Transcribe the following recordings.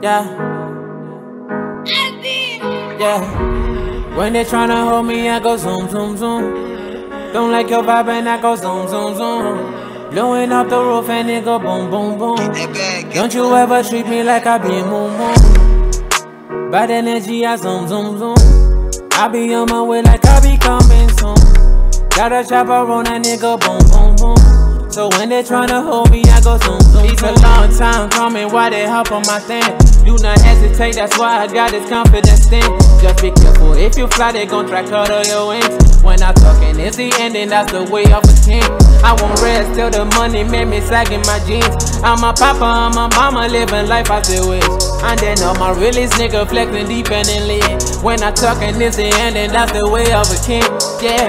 Yeah. Yeah. When they tryna hold me, I go zoom, zoom, zoom. Don't like your vibe and I go zoom, zoom, zoom. Blowing up the roof and it go boom, boom, boom. Don't you ever treat me like I be moon, moon. Bad energy, I zoom, zoom, zoom. I be on my way like I be coming soon. Got a chopper on that nigga, boom, boom, boom. So when they tryna hold me, I go zoom, zoom. It's a long time coming, why they hop on my thing? Do not hesitate, that's why I got this confidence thing. Just be careful, if you fly, they gon' try cut all your wings. When I talkin', it's the ending, that's the way of a king. I won't rest till the money made me sagging my jeans. I'm a papa, I'm a mama, living life I still wish. And then all my realest nigga flexing deep and in lit. When I talkin', it's the ending, that's the way of a king. Yeah.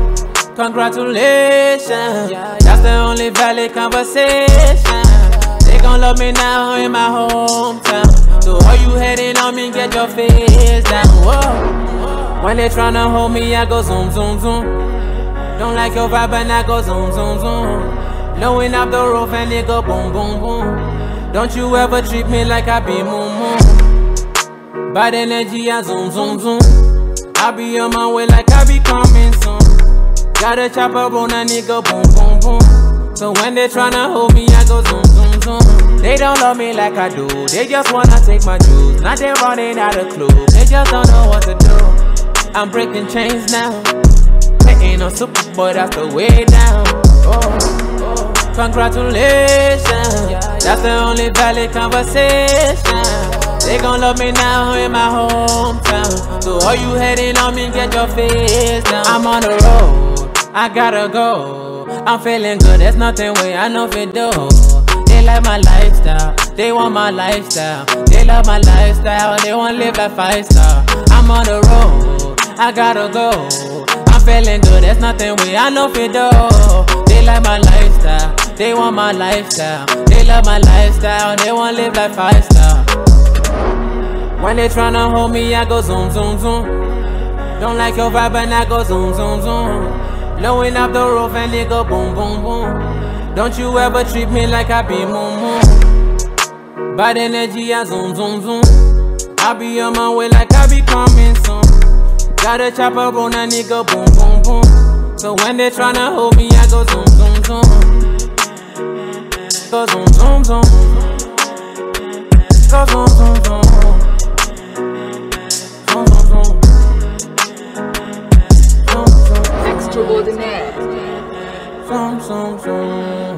Congratulations, that's the only valid conversation. They gon' love me now in my hometown. So all you hating on me, get your face down. Whoa. When they tryna hold me, I go zoom, zoom, zoom. Don't like your vibe and I go zoom, zoom, zoom. Blowing up the roof and it go boom, boom, boom. Don't you ever treat me like I be moon, moon. Bad energy, I zoom, zoom, zoom. I be on my way like I be coming soon. Got a chopper on a nigga, boom, boom, boom. So when they tryna hold me, I go zoom, zoom, zoom. They don't love me like I do, they just wanna take my juice. Now they running out of clue, they just don't know what to do. I'm breaking chains now, they ain't no super boy, that's the way down. Oh. Congratulations, that's the only valid conversation. They gon' love me now in my hometown. So all you hating on me, get your face down. I'm on the road, I gotta go. I'm feeling good, there's nothing way I know fit do. They like my lifestyle, they want my lifestyle. They love my lifestyle, they want live like 5-star. I'm on the road, I gotta go. I'm feeling good, there's nothing way I know fit do. They like my lifestyle, they want my lifestyle. They love my lifestyle, they want live like 5-star. When they tryna hold me, I go zoom, zoom, zoom. Don't like your vibe and I go zoom, zoom, zoom. Blowing up the roof and it go boom, boom, boom. Don't you ever treat me like I be moon, moon. Bad energy, I zoom, zoom, zoom. I be on my way like I be coming soon. Got a chopper on a nigga, boom, boom, boom. So when they tryna hold me, I go zoom, zoom, zoom. Go zoom, zoom, zoom. Go zoom, zoom, zoom. Extraordinaire. Zoom, zoom, zoom.